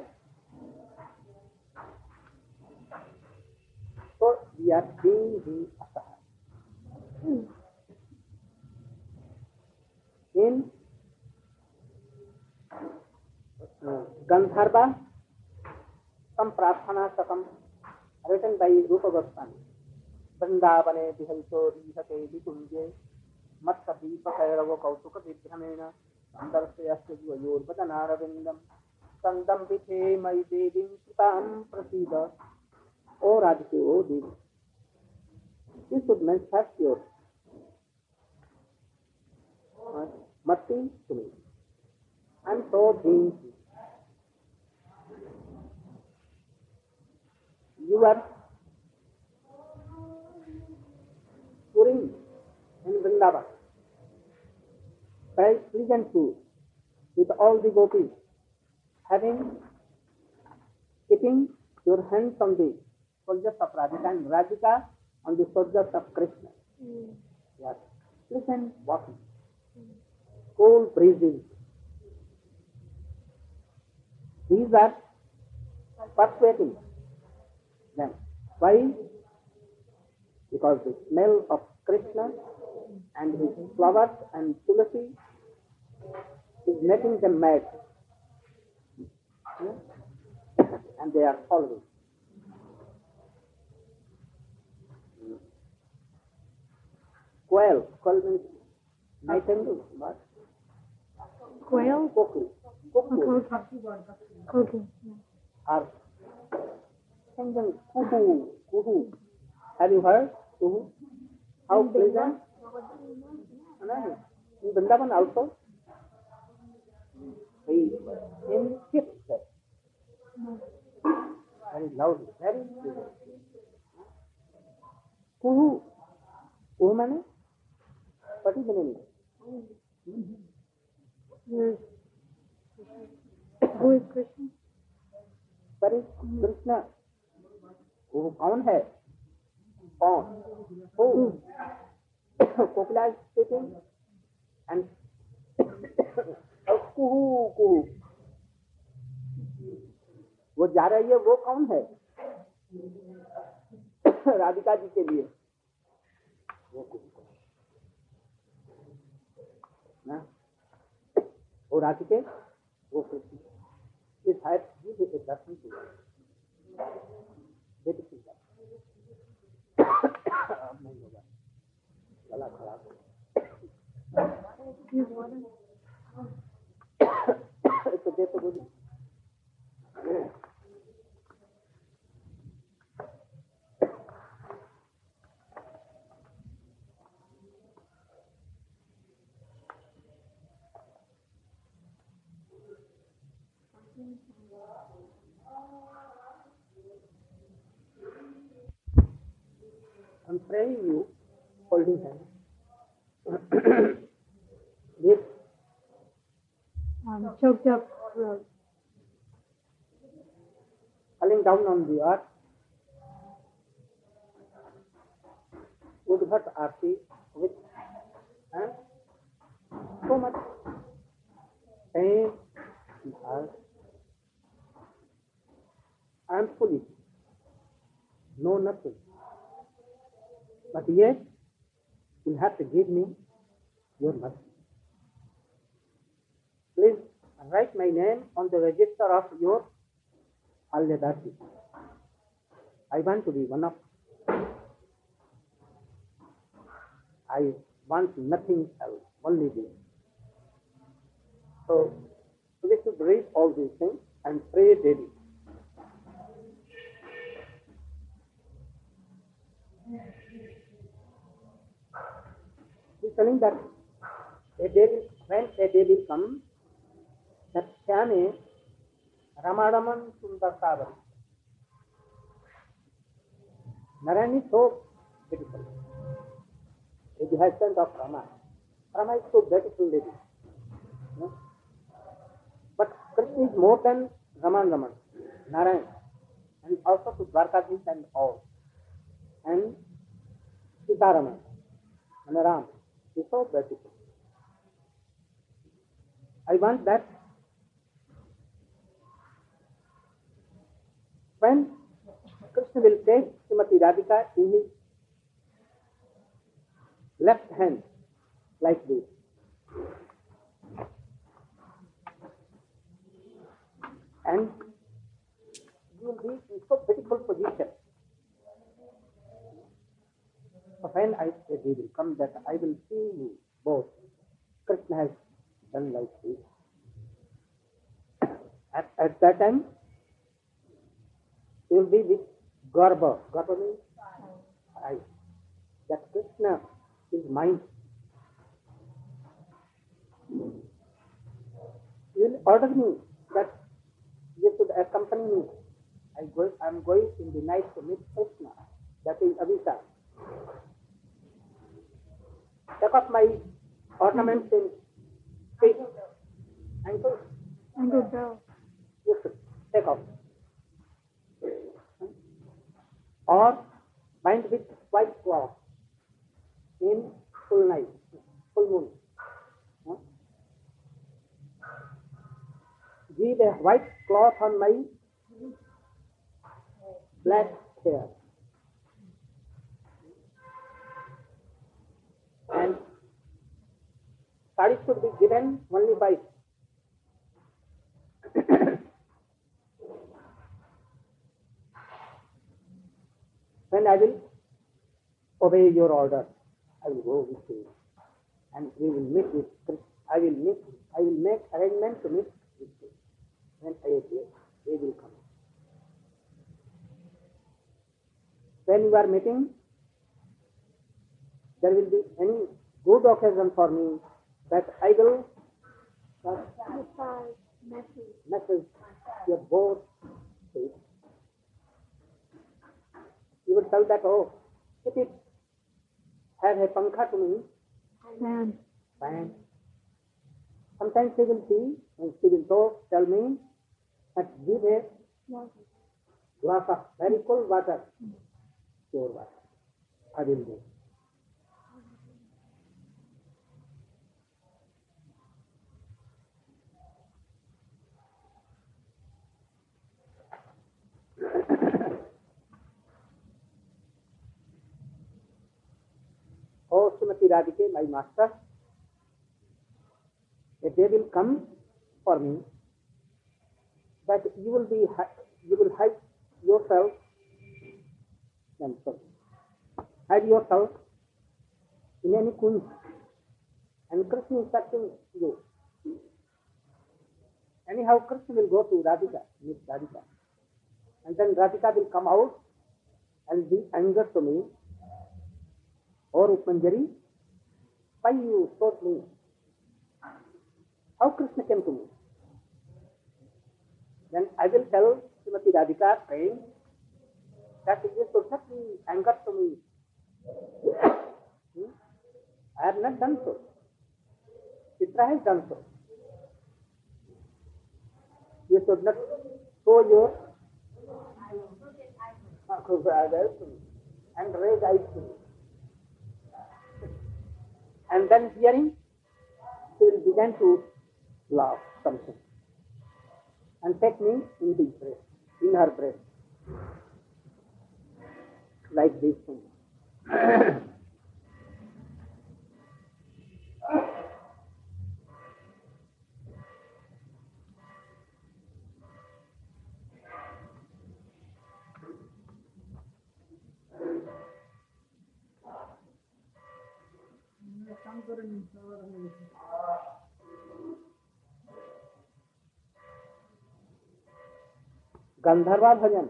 A: So we are being the Asaha. In Gandharva, some Prarthana Sakam, written by Rupa Goswami. Vrindavane Vihalso Rihate Vikunje मत्कदीपकैरव कौतुकविभ्रमेण सन्दर्शयस्य द्वयोर्वदनारविन्दं चन्दं विधे मयि देवीं कृतां प्रसीद. O Radhike, O Devi, you should manifest your mercy to me. I am so being. You are touring in Vrindavan, very pleasant food with all the gopis, keeping your hands on the shoulders of Radhika and Radhika on the shoulders of Krishna. Yes, pleasant walking, cool breezes. These are persuading them. Why? Because the smell of Krishna and his flowers and tulasi is making them mad. And they are following. Quail means nightingale, what?
B: Quail?
A: Cuckoo.
B: Cuckoo.
A: Or singing kuhu. Have you heard kuhu? How pleasant? In Vrindavan also, in ships, very loudly, very pleasant. Kuhu means what is the meaning?
B: Who is Krishna?
A: But is Krishna? वो कौन है? कौन? Who? Kokila is speaking and kuhu. वो जा रही है, वो कौन है? राधिका जी के लिए वो कुहू ना, वो राधिके, वो कृष्ण. इस हाथ जी के दर्शन किया. अब नहीं होगा, गला खराब हो. तो दे तो बोली. I'm praying you, holding hands. With
B: Choked up throat.
A: falling down on the earth, Udbhat Aarti with so much pain and hurt. I am foolish, know nothing. But yet, you have to give me your mercy. Please write my name on the register of your Alyadasi. I want to be one of. I want nothing else, only this. So we should read all these things and pray daily. He's telling that when a day will come, that Shyame Ramadaman Sundar Savari. Narayana is so beautiful. He is the husband of Rama. Rama is so beautiful lady. No? But Krishna is more than Raman, Narayan, and also to Dwarkadhish and all. And Sitaraman and Ram is so beautiful. I want that when Krishna will take Srimati Radhika in his left hand like this, and you will be in so beautiful position. So when he will come that I will see you both. Krishna has done like this. At that time, he will be with Garba. Garba means I. That Krishna is mind. You will order me that you should accompany me. I am going in the night to meet Krishna. That is Avisa. Take off my ornaments in feet. Ankle.
B: Ankle bell.
A: You should take off. Or bind with white cloth in full night, full moon. Give a white cloth on my black hair. And sari should be given only by when I will obey your order, I will go with you, and we will meet with Krishna. I will make arrangement to meet with you. When I appear, they will come. When you are meeting, there will be any good occasion for me that I will message your both feet. You will tell that, oh, if it have a pankha to me, fan. Sometimes she will see and she will tell me that give a glass of very cold water, pure water. I will do. Oh, Srimati Radhike, my master, a day will come for me that you will hide yourself, hide yourself in any kunj, and Krishna is touching you. Anyhow, Krishna will go to Radhika, Miss Radhika, and then Radhika will come out and be angry to me. Or Manjari, why you told me? How Krishna came to me? Then I will tell Srimati Radhika, praying, that you should not be angry to me. I have not done so. Chitra has done so. You should not show your eyes to me and raise eyes to me. And then hearing, she will begin to laugh something and take me in his breast, in her breast, like this thing. Gandharva bhajan.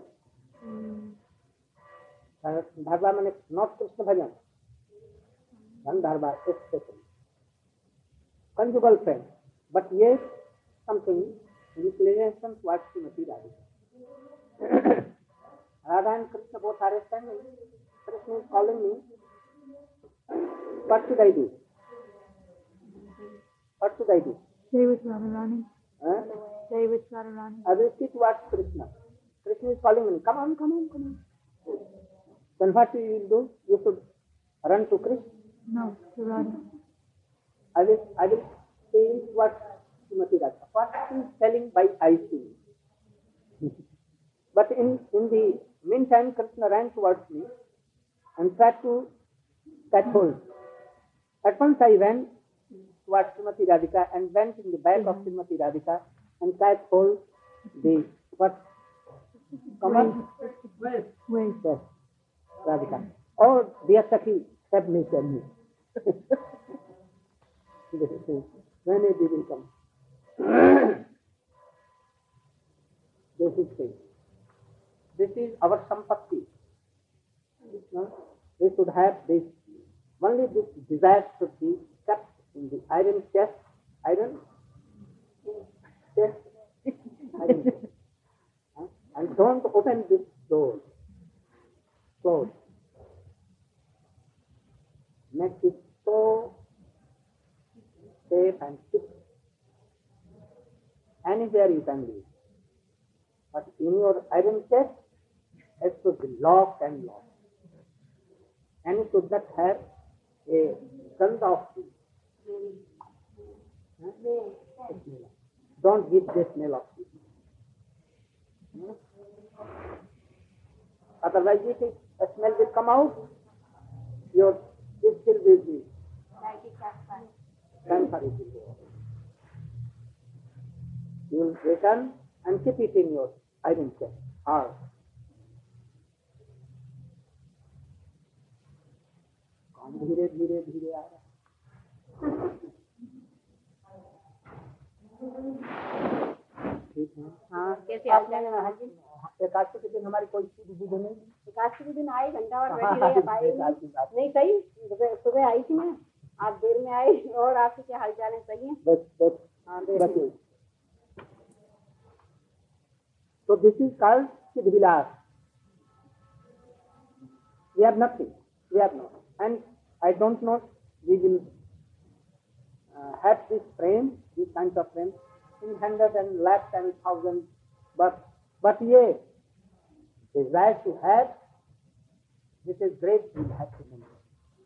A: Gandharva means not Krishna bhajan. Gandharva especially. Conjugal friend. But yet something inclination towards Srimati Radhika. Radha and Krishna both are standing. Krishna is calling me. What should I do? What should I do?
B: Stay with Radharani. Stay with Radharani.
A: I will see towards Krishna. Krishna is calling me. Come on, come on, come on. Then what you will do? You should run to Krishna.
B: No, to Radha.
A: I will say what Srimati Radhika. What she is telling by I see. But in the meantime, Krishna ran towards me and tried to catch hold. At once I ran towards Srimati Radhika and went in the back of Srimati Radhika and catch hold the what? Kamal?
B: Wait.
A: Yes, Radhika. Oh, dear Sakhi, help me, tell me. When it will come. This is thing. This is our sampatti. We should have this. Only this desire should be kept in the iron chest. Iron chest. Iron chest. And don't open this door. Close. Make it so safe and fixed. Anywhere you can live. But in your iron chest, it should be locked and locked. And you should not have a gand of tea. Don't give the smell of tea. Otherwise, if a smell will come out, your it will be cancer. You will return and keep it in your iron chest. Hard. धीरे धीरे धीरे आ रहा ठीक है।
D: हाँ, कैसे हाल चाल है महाराज जी?
A: एकादशी के दिन हमारी कोई चीज बुझ नहीं।
D: एकादशी के दिन आई, घंटा और बैठी रही, अब आई नहीं। सही, सुबह आई थी मैं, आप देर में आई। और आपके क्या हाल चाल है? सही है?
A: बस
D: हाँ, देर में।
A: So this is called Siddhivilas. We have nothing. We have not. And I don't know, we will have this frame, these kinds of frames, in hundreds and lakhs and thousands. But yes, desire to have, this is great, we have to maintain.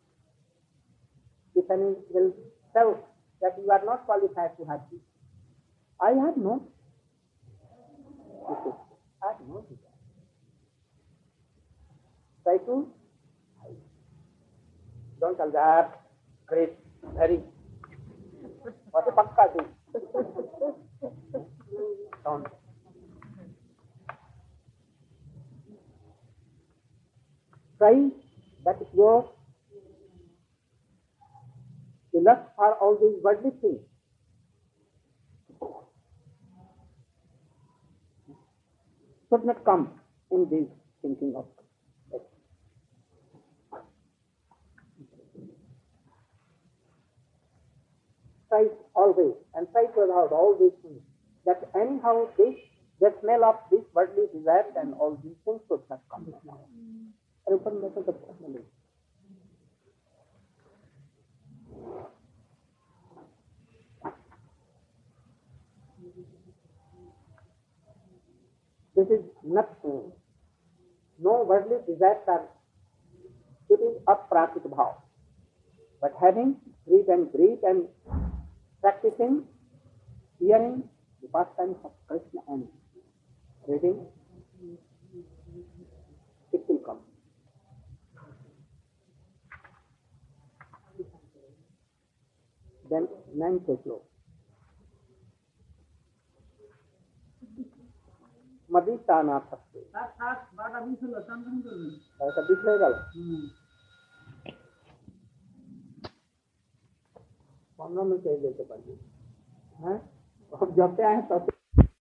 A: If any will tell that you are not qualified to have this, I have no. I have no desire. Try to. Don't tell that. Great, very. What a pakka do. Don't. Try that your lust for all these worldly things. Should not come in this thinking of it. Try always and try to avoid all these things. That anyhow the smell of this worldly desires and all these things should not come. This is not no worldly desires are, it is aprakrit bhav. But having greed and practicing, hearing the pastimes of Krishna and reading, it will come. Then 9th sloka. मदिता ना सकते ऐसा दिख रहेगा 15 minute चाहिए देते पड़िए हैं अब जब पे आए तब